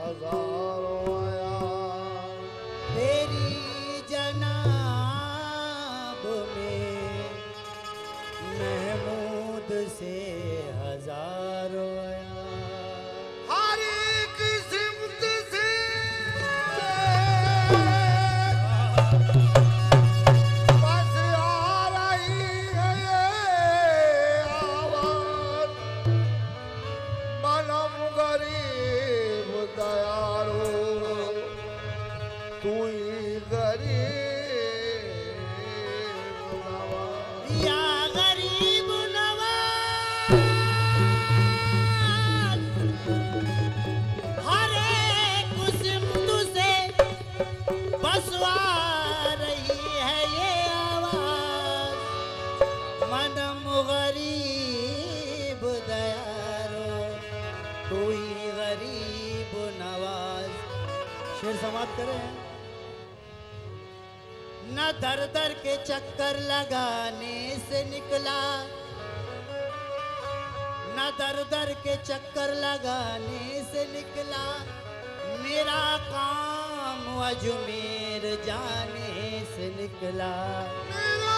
हजारों आया तेरी जनाब में महमूद से हजारों आया हर एक सिमत से बस आ रही है ये आवाज मनम गरीब दयारो तू ही गरीब नवाज या गरीब नवाज हर एक सिमत से बसवा रही है ये आवाज मनम गरीब दयारो तू ही गरीब नवाज। शेर समाप्त करें। न दर दर के चक्कर लगाने से निकला न दर दर के चक्कर लगाने से निकला मेरा काम अजमेर जाने से निकला मेरा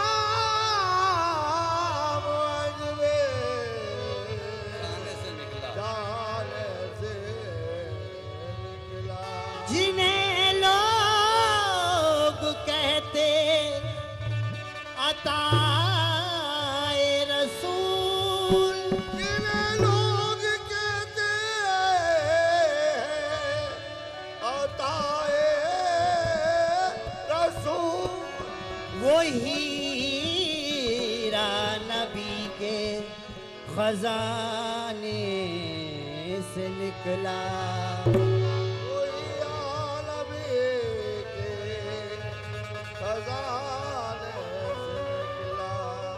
काम अजमेर जाने से निकला जाने से निकला जिन्हें लोग कहते अताए रसूल जिन्हें लोग कहते अताए रसूल वो हीरा नबी के खजाने से निकला कोई आलमी के खजाने से निकला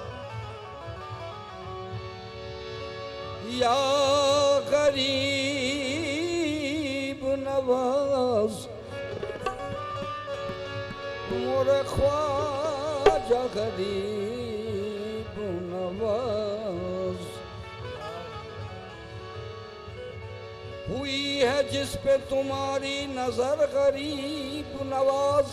या गरीब नवाज मोरे ख्वाजा गरीब नवाज हुई है जिस पे तुम्हारी नजर गरीब नवाज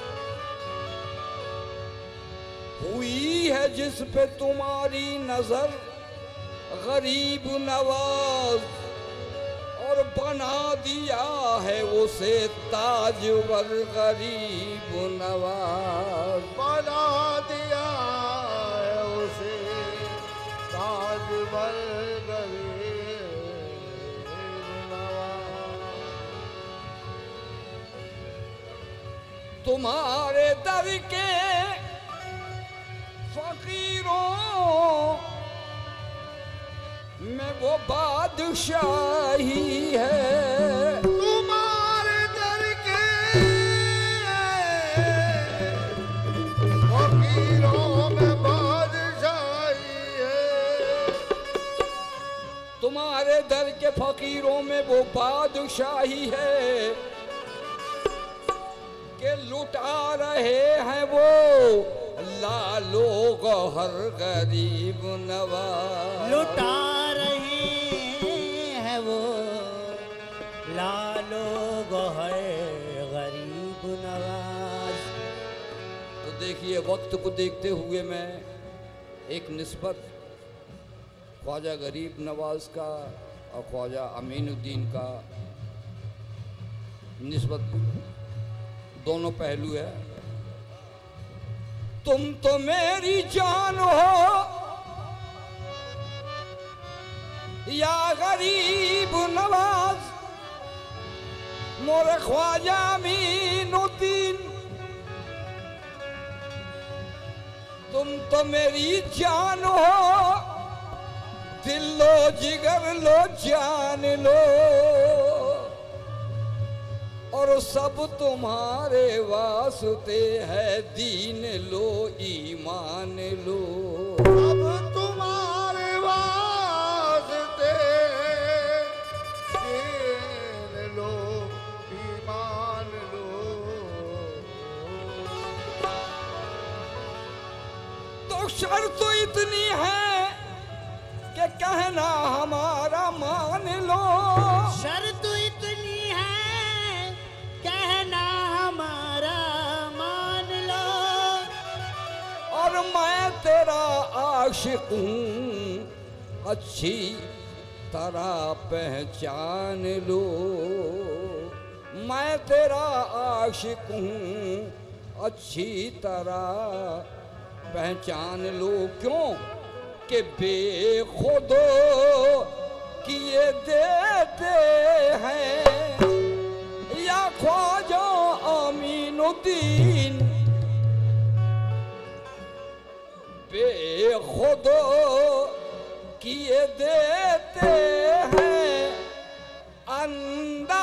हुई है जिस पे तुम्हारी नजर गरीब नवाज और बना दिया है उसे ताजवर गरीब नवाज बना दिया है उसे ताजमहल गरीब नवाज तुम्हारे दर के फकीरों में वो बादशाही है तुम्हारे दर के फकीरों में बादशाही है तुम्हारे दर के फकीरों में वो बादशाही है के लुटा रहे हैं वो लालो गौहर गरीब नवाज लुटा रहे हैं वो लालो गौहर गरीब नवाज। तो देखिए वक्त को देखते हुए मैं एक निस्बत ख्वाजा गरीब नवाज का और ख्वाजा अमीनुद्दीन का निस्बत दोनों पहलू है। तुम तो मेरी जान हो या गरीब नवाज मोरे ख्वाजा अमीनुद्दीन तुम तो मेरी जान हो दिल लो जिगर लो जान लो और सब तुम्हारे वास्ते है दीन लो ईमान लो अब तुम्हारे वास्ते दीन लो ईमान लो तो शर्त तो इतनी है कि कहना हमारा मान लो शर्त इतनी आशिक हूँ अच्छी तरह पहचान लो। मैं तेरा आशिक हूँ अच्छी तरह पहचान लो। क्यों कि बेखुद किए देते हैं या ख्वाजा अमीनुद्दीन, बेखुद किए देते हैं अंदाज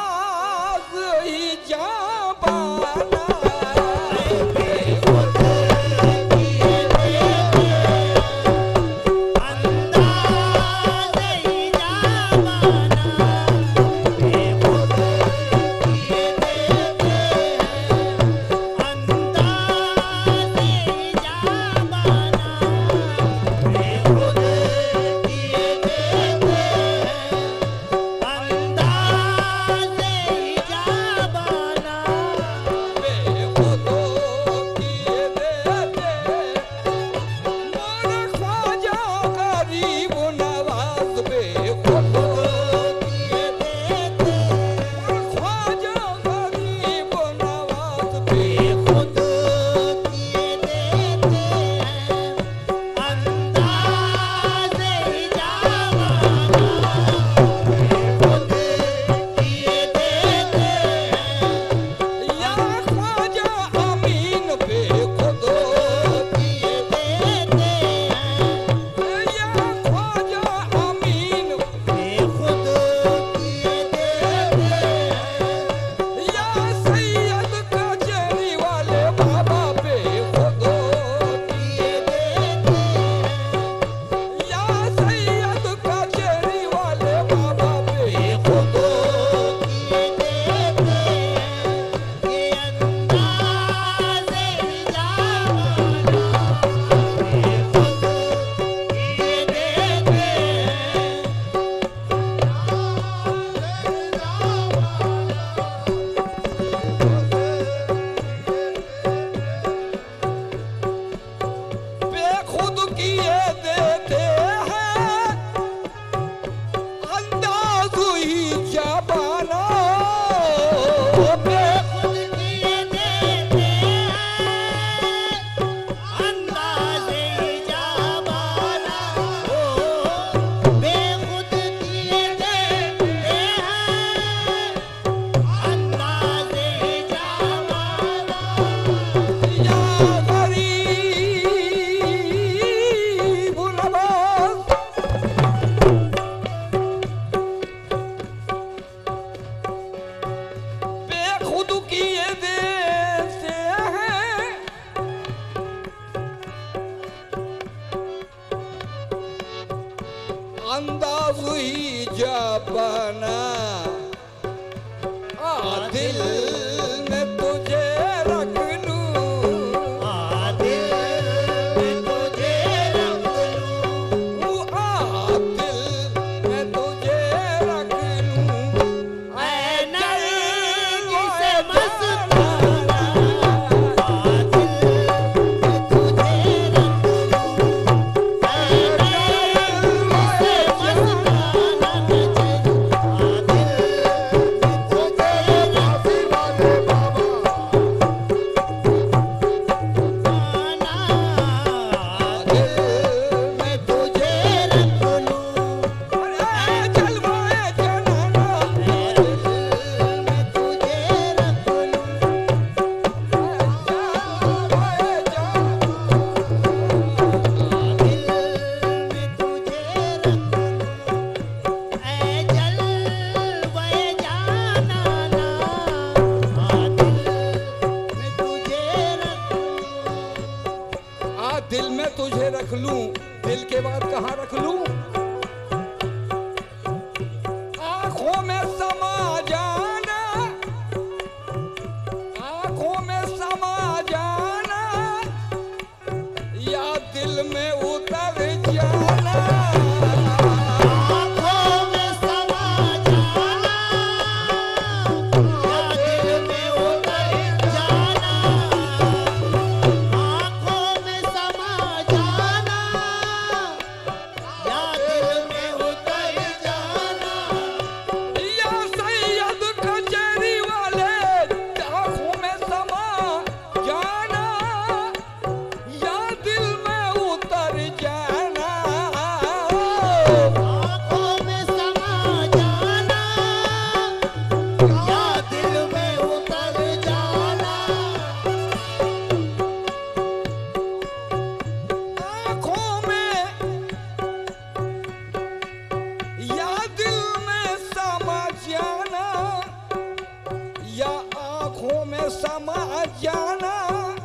ही जाबाना। या दिल में उतर जाना। आँखों में या दिल में समा जाना, या आँखों में समा जाना,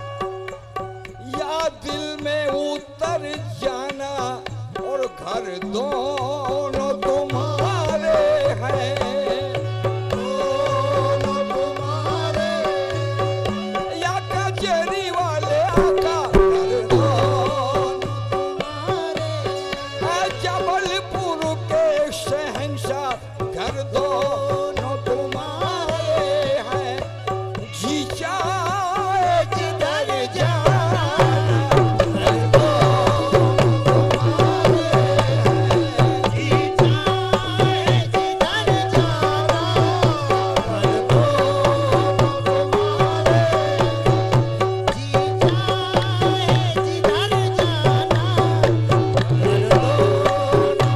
या दिल में उतर जाना, और घर दोनों तुम्हारे हैं, दोनों तुम्हारे, या कचहरी वाले आका घर दोनों तुम्हारे, जबलपुर के शहंशाह घर दोनों तुम्हारे हैं। जी चाहे जिधर जाना, घर दोनों तुम्हारे हैं। जी चाहे जिधर जाना, घर दोनों तुम्हारे, जी चाहे जिधर जाना, घर दोनों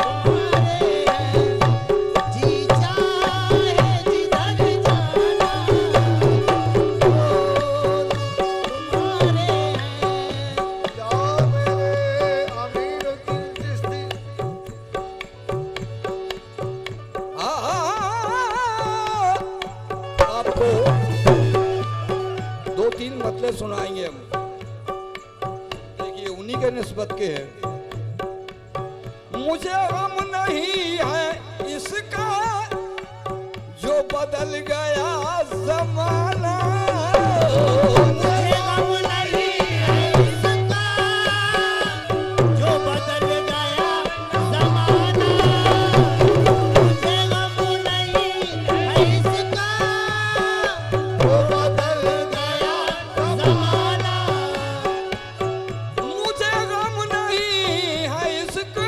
तुम्हारे, जी चाहे जिधर जाना, तुम्हारे हैं। या मेरे अमीनुद्दीन चिश्ती आपको दो तीन मतले सुनाएंगे हम। देखिए उन्हीं के निस्बत के हैं। मुझे गम नहीं है इसका जो बदल गया जमाना, मुझे गम नहीं है इसका जो बदल गया ज़माना। मुझे गम नहीं है इसका जो बदल गया ज़माना। मुझे गम नहीं है इसका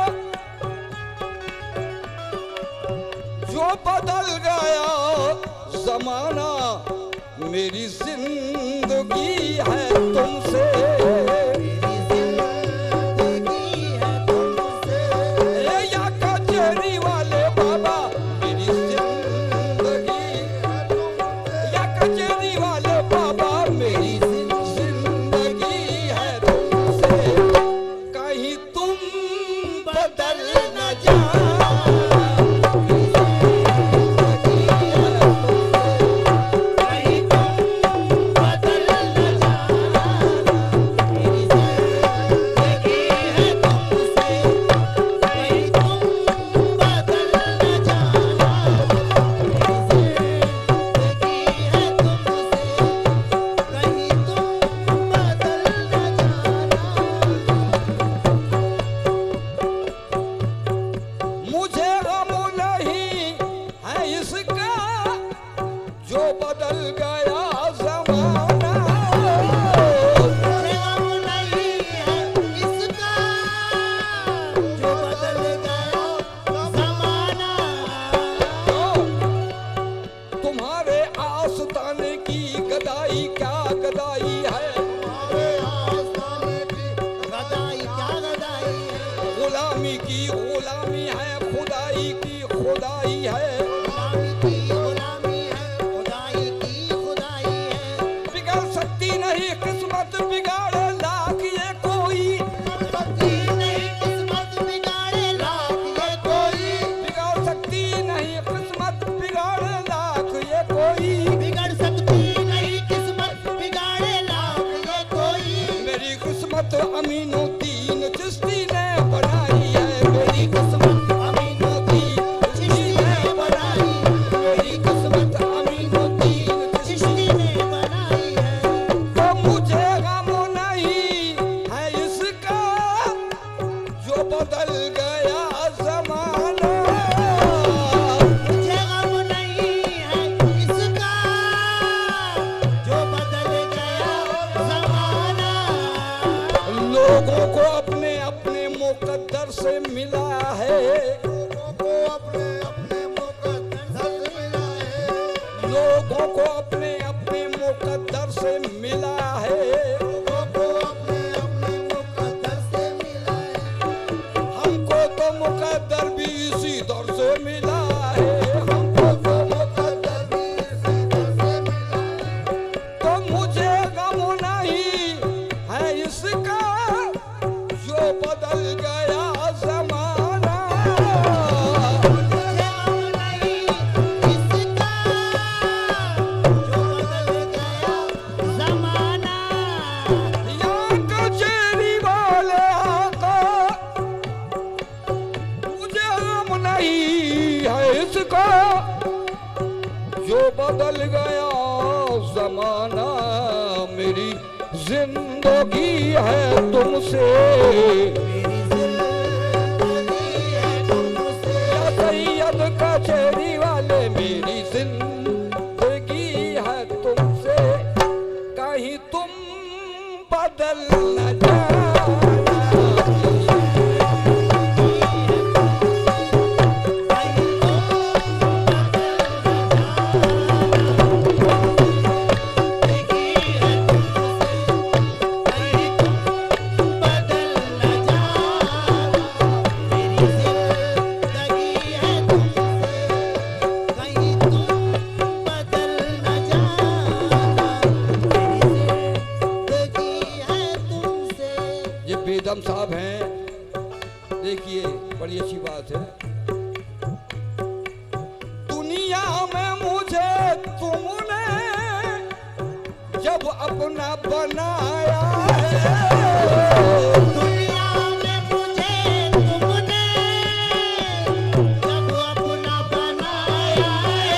जो बदल गया जमाना। मेरी जिंदगी है तुमसे, मेरी जिंदगी है तुमसे, या कचहरी वाले बाबा मेरी जिंदगी है तुमसे, या कचहरी वाले बाबा मेरी जिंदगी है तुमसे। कहीं तुम बदल न जाओ, कहीं तुम बदल न जाना। मेरी जिंदगी है तुमसे, कहीं तुम बदल न जाना। मेरी जिंदगी है तुमसे, कहीं तुम बदल न जाना। मुझे गम नहीं है इसका जो बदल गया जमाना। मुझे गम नहीं है इसका जो बदल गया ज़माना। तुम्हारे आस्ताने की गदाई क्या गदाई है, हमारे आस्थाने की गदाई क्या गदाई है, गुलामी की गुलामी है, खुदाई की खुदाई है। गुलामी की गुलामी है, खुदाई की खुदाई है। बिगड़ सकती नहीं किस्मत बिगाड़े लाख ये कोई, सकती नहीं किस्मत बिगाड़े लाख ये कोई, बिगड़ सकती नहीं किस्मत बिगाड़े लाख ये कोई। बिगड़ सकती नहीं किस्मत बिगाड़े लाख ये कोई। मेरी किस्मत अमीनुद्दीन चिश्ती ने बनाई है, मेरी किस्मत अमीनुद्दीन चिश्ती ने बनाई, मेरी किस्मत अमीनुद्दीन चिश्ती चिश्ती ने बनाई है। तो मुझे गम नहीं है इसका जो बदल गया जमाना। मुझे गम नहीं है इसका जो बदल गया ज़माना। लोगों को अपने अपने मुकद्दर से मिला है, लोगों को अपने अपने मुकद्दर से मिला है, लोगों को अपने अपने मुकद्दर से मिला है। लोगों को अपने अपने मुकद्दर से मिला है। हमको तो मुकद्दर भी इसी दर से मिला है, हमको तो मुकद्दर जो बदल गया जमाना, मेरी जिंदगी है तुमसे, मेरी जिंदगी है तुमसे। या सैयद कचहरी वाले, मेरी जिंदगी है तुमसे, कहीं तुम बदल न जाना। बेदम साहब हैं, देखिए बड़ी अच्छी बात है। दुनिया में मुझे तुमने जब अपना बनाया है, दुनिया में मुझे तुमने जब अपना बनाया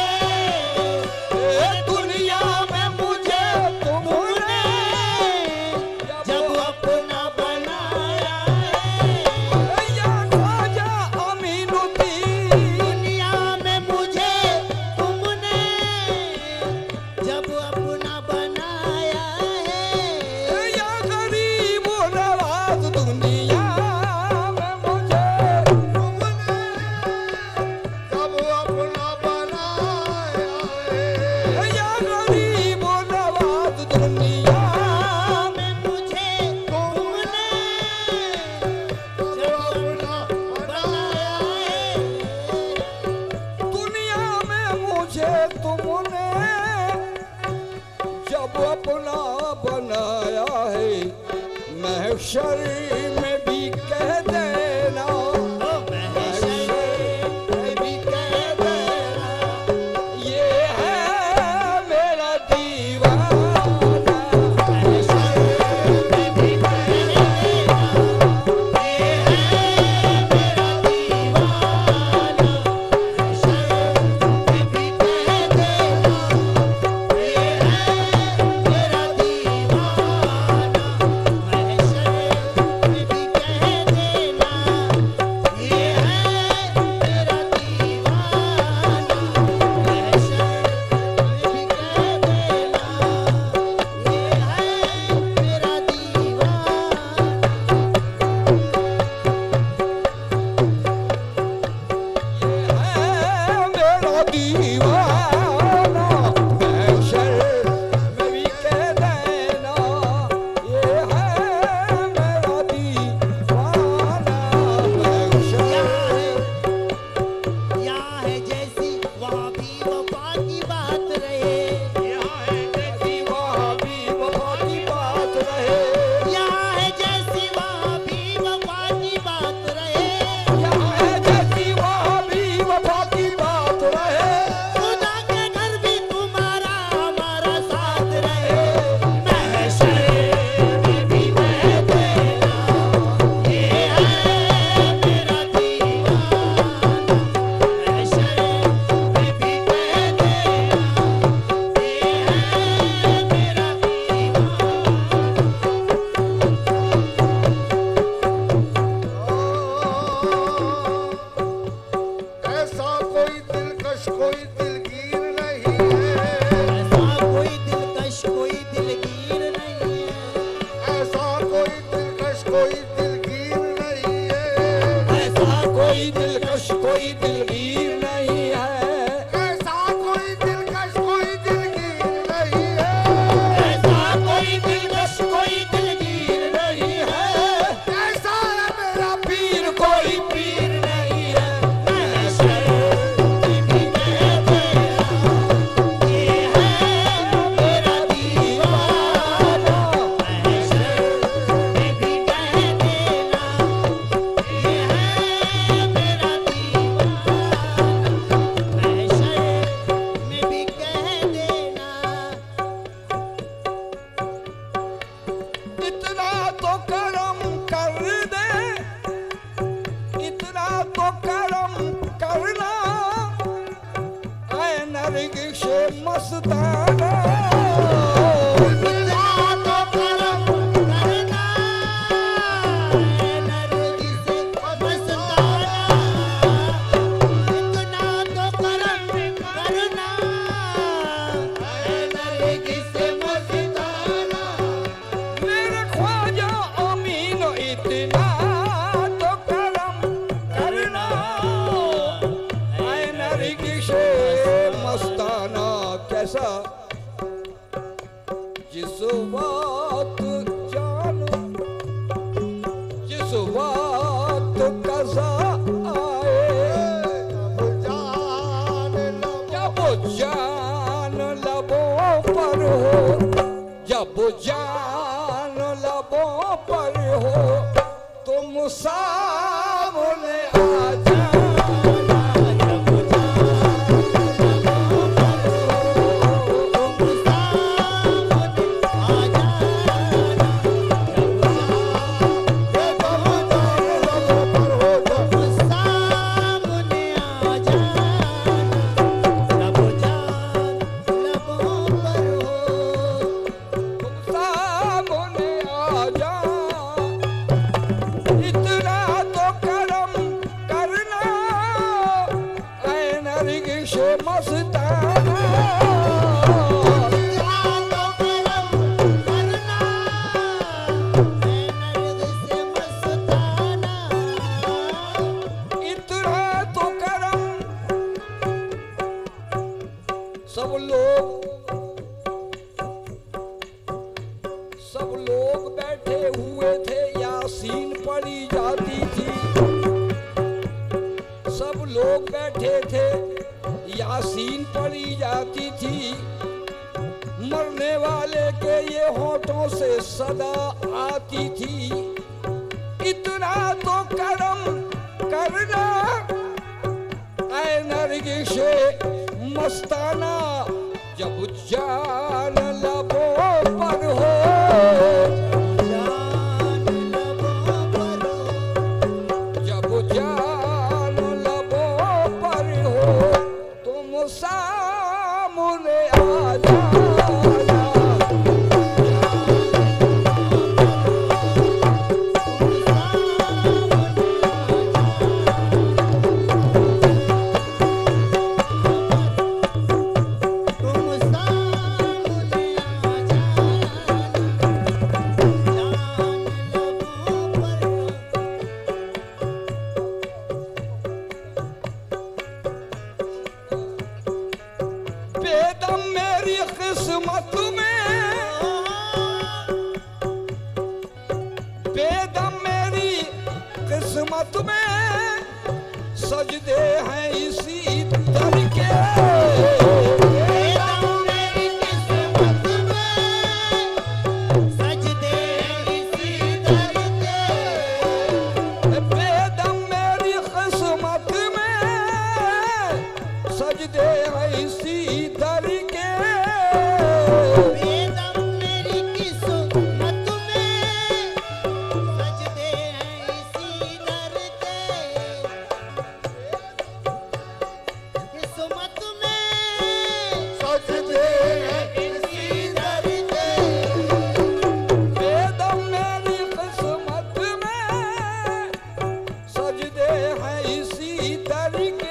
है, दुनिया में मुझे तुमने जब अपना बनाया या ख्वाजा अमीनुद्दीन, दुनिया में मुझे तुमने जब अपना बनाया है, या गरीब नवाज, दुनिया में मुझे तुमने जब अपना बनाया है, या गरीब नवाज, दुनिया में मुझे तुमने जब अपना बनाया है, दुनिया में मुझे तुमने जब अपना बनाया है, महशर में भी कह देना, महशर में भी कह देना, ये है मेरा दीवाना। महशर में भी कह देना, ये है मेरा दीवाना। महशर में भी कह देना, ये है मेरा दीवाना। महशर में भी नरगिस मस्ताना मेरे ख्वाजा अमीन इतना तो करम करना ऐ नरगिस मस्ताना कैसा जिस बात जानो जिस बात कज़ा आए जब जान लबों पर हो जब जान लबों पर हो तुम सामने आ जाना जब सामने आ जा इतना तो करम करना ऐ नरगिस मस्ताना इतना तो करम सब लोग बैठे हुए थे यासीन पढ़ी जाती थी सब लोग बैठे थे यासीन पढ़ी जाती थी मरने वाले के ये होठों से सदा आती थी इतना तो करम करना ऐ नरगिस मस्ताना जब जान लबों पर हो जब जान लबों पर हो तुम सामने आ जाना बेदम मेरी किस्मत में बेदम मेरी किस्मत में सजदे हैं इसी दर के बेदम मेरी किस्मत में सजदे इसी दर के बेदम मेरी किस्मत में सजदे हैं इसी दर के बेदम मेरी किस्मत में सजदे हैं इसी दर के किस्मत में सजदे इसी दर के बेदम मेरी किस्मत में सजदे हैं इसी दर के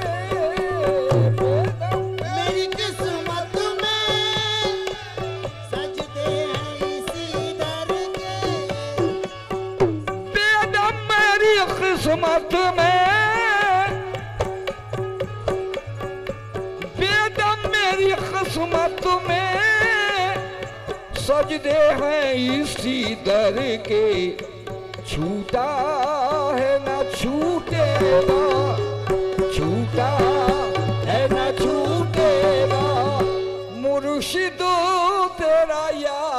बेदम मेरी किस्मत में सजदे हैं इसी दर के बेदम मेरी किस्मत में बेदम मेरी किस्मत में सजदे हैं इसी दर के छूटा है न छूटेगा छूटा है न छूटेगा मुर्शिद तेरा यार